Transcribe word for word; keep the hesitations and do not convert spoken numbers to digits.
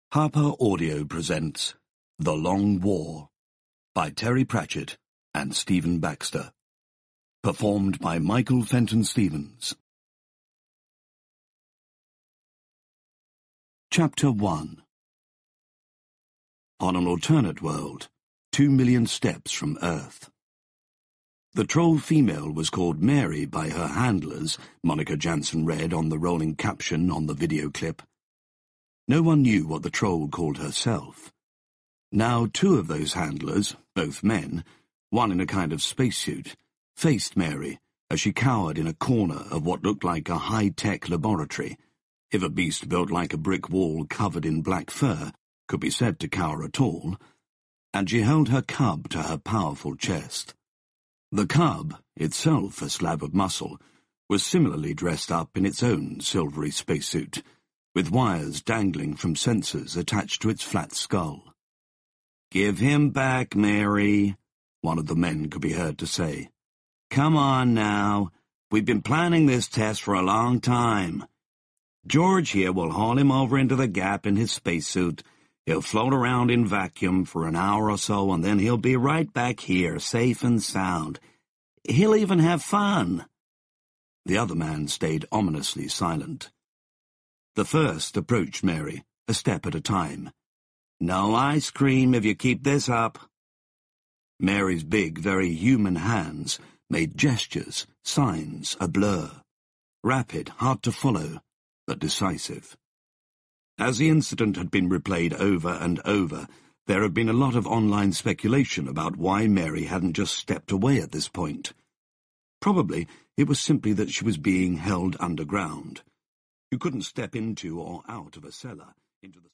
Harper Audio presents The Long War by Terry Pratchett and Stephen Baxter. Performed by Michael Fenton Stevens. Chapter one. On an alternate world, two million steps from Earth. The troll female was called Mary by her handlers, Monica Jansen read on the rolling caption on the video clip. No one knew what the troll called herself. Now two of those handlers, both men, one in a kind of spacesuit, faced Mary as she cowered in a corner of what looked like a high-tech laboratory, if a beast built like a brick wall covered in black fur could be said to cower at all, and she held her cub to her powerful chest. The cub, itself a slab of muscle, was similarly dressed up in its own silvery spacesuit, with wires dangling from sensors attached to its flat skull. "Give him back, Mary," one of the men could be heard to say. "Come on now. We've been planning this test for a long time. George here will haul him over into the gap in his spacesuit. He'll float around in vacuum for an hour or so, and then he'll be right back here, safe and sound. He'll even have fun." The other man stayed ominously silent. The first approached Mary, a step at a time. "No ice cream if you keep this up." Mary's big, very human hands made gestures, signs, a blur. Rapid, hard to follow, but decisive. As the incident had been replayed over and over, there had been a lot of online speculation about why Mary hadn't just stepped away at this point. Probably it was simply that she was being held underground. You couldn't step into or out of a cellar into the